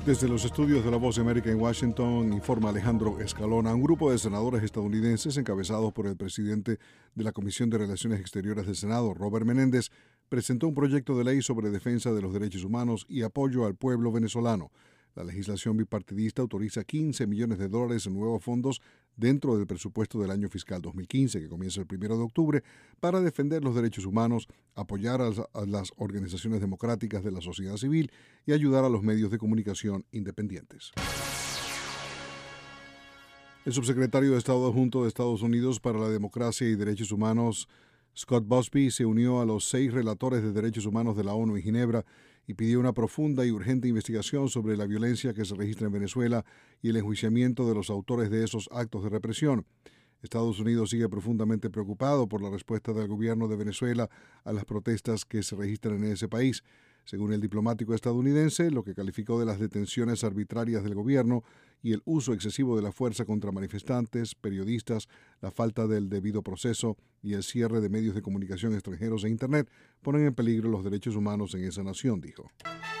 Desde los estudios de La Voz de América en Washington, informa Alejandro Escalona. Un grupo de senadores estadounidenses, encabezados por el presidente de la Comisión de Relaciones Exteriores del Senado, Robert Menéndez, presentó un proyecto de ley sobre defensa de los derechos humanos y apoyo al pueblo venezolano. La legislación bipartidista autoriza $15 millones en nuevos fondos dentro del presupuesto del año fiscal 2015, que comienza el 1 de octubre, para defender los derechos humanos, apoyar a las organizaciones democráticas de la sociedad civil y ayudar a los medios de comunicación independientes. El subsecretario de Estado adjunto de Estados Unidos para la Democracia y Derechos Humanos, Scott Busby, se unió a los 6 relatores de derechos humanos de la ONU en Ginebra y pidió una profunda y urgente investigación sobre la violencia que se registra en Venezuela y el enjuiciamiento de los autores de esos actos de represión. Estados Unidos sigue profundamente preocupado por la respuesta del gobierno de Venezuela a las protestas que se registran en ese país. Según el diplomático estadounidense, lo que calificó de las detenciones arbitrarias del gobierno y el uso excesivo de la fuerza contra manifestantes, periodistas, la falta del debido proceso y el cierre de medios de comunicación extranjeros e Internet ponen en peligro los derechos humanos en esa nación, dijo.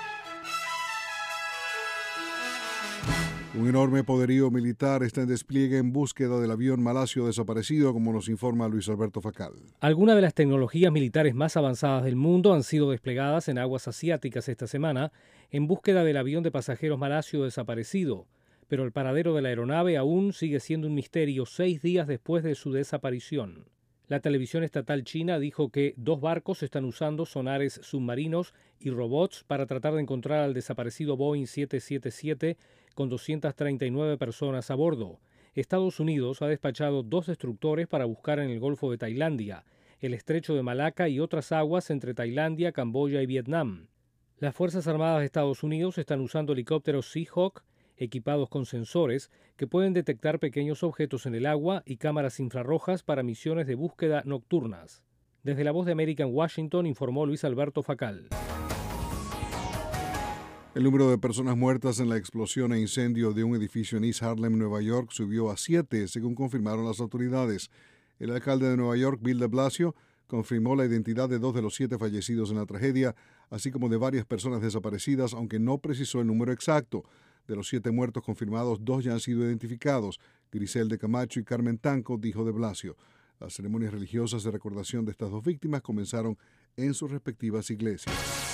Un enorme poderío militar está en despliegue en búsqueda del avión malasio desaparecido, como nos informa Luis Alberto Facal. Algunas de las tecnologías militares más avanzadas del mundo han sido desplegadas en aguas asiáticas esta semana en búsqueda del avión de pasajeros malasio desaparecido, pero el paradero de la aeronave aún sigue siendo un misterio 6 días después de su desaparición. La televisión estatal china dijo que 2 barcos están usando sonares submarinos y robots para tratar de encontrar al desaparecido Boeing 777 con 239 personas a bordo. Estados Unidos ha despachado 2 destructores para buscar en el Golfo de Tailandia, el Estrecho de Malaca y otras aguas entre Tailandia, Camboya y Vietnam. Las Fuerzas Armadas de Estados Unidos están usando helicópteros Seahawk equipados con sensores que pueden detectar pequeños objetos en el agua y cámaras infrarrojas para misiones de búsqueda nocturnas. Desde La Voz de América en Washington informó Luis Alberto Facal. El número de personas muertas en la explosión e incendio de un edificio en East Harlem, Nueva York, subió a 7, según confirmaron las autoridades. El alcalde de Nueva York, Bill de Blasio, confirmó la identidad de 2 de los 7 fallecidos en la tragedia, así como de varias personas desaparecidas, aunque no precisó el número exacto. De los 7 muertos confirmados, 2 ya han sido identificados, Grisel Camacho y Carmen Tanco, dijo de Blasio. Las ceremonias religiosas de recordación de estas 2 víctimas comenzaron en sus respectivas iglesias.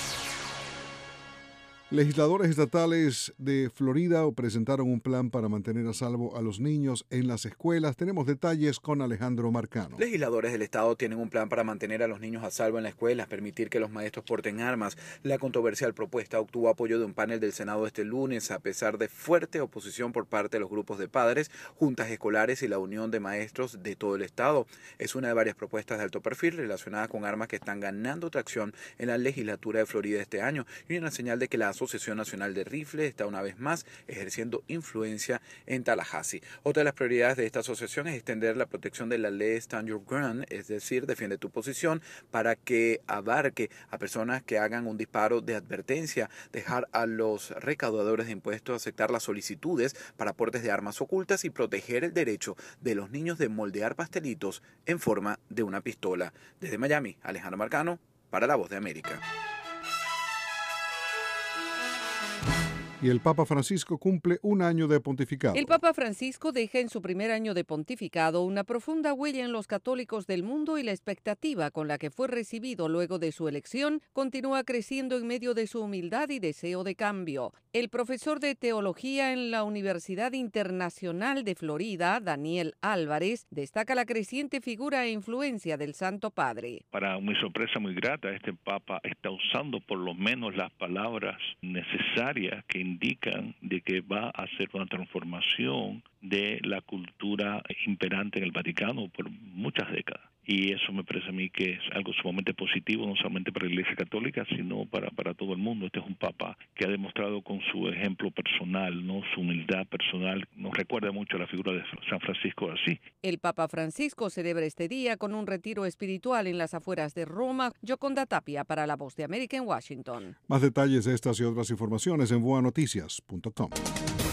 Legisladores estatales de Florida presentaron un plan para mantener a salvo a los niños en las escuelas. Tenemos detalles con Alejandro Marcano. Legisladores del estado tienen un plan para mantener a los niños a salvo en las escuelas, permitir que los maestros porten armas. La controversial propuesta obtuvo apoyo de un panel del Senado este lunes, a pesar de fuerte oposición por parte de los grupos de padres, juntas escolares y la Unión de Maestros de todo el estado. Es una de varias propuestas de alto perfil relacionadas con armas que están ganando tracción en la legislatura de Florida este año y una señal de que la Asociación Nacional de Rifles está una vez más ejerciendo influencia en Tallahassee. Otra de las prioridades de esta asociación es extender la protección de la ley Stand Your Ground, es decir, defiende tu posición, para que abarque a personas que hagan un disparo de advertencia, dejar a los recaudadores de impuestos aceptar las solicitudes para aportes de armas ocultas y proteger el derecho de los niños de moldear pastelitos en forma de una pistola. Desde Miami, Alejandro Marcano, para La Voz de América. Y el Papa Francisco cumple un año de pontificado. El Papa Francisco deja en su primer año de pontificado una profunda huella en los católicos del mundo y la expectativa con la que fue recibido luego de su elección continúa creciendo en medio de su humildad y deseo de cambio. El profesor de teología en la Universidad Internacional de Florida, Daniel Álvarez, destaca la creciente figura e influencia del Santo Padre. Para mi sorpresa muy grata, este Papa está usando por lo menos las palabras necesarias que indican de que va a hacer una transformación de la cultura imperante en el Vaticano por muchas décadas. Y eso me parece a mí que es algo sumamente positivo, no solamente para la Iglesia Católica, sino para todo el mundo. Este es un Papa que ha demostrado con su ejemplo personal, no su humildad personal. Nos recuerda mucho a la figura de San Francisco de Asís. El Papa Francisco celebra este día con un retiro espiritual en las afueras de Roma. Yoconda Tapia para La Voz de América en Washington. Más detalles de estas y otras informaciones en boanoticias.com.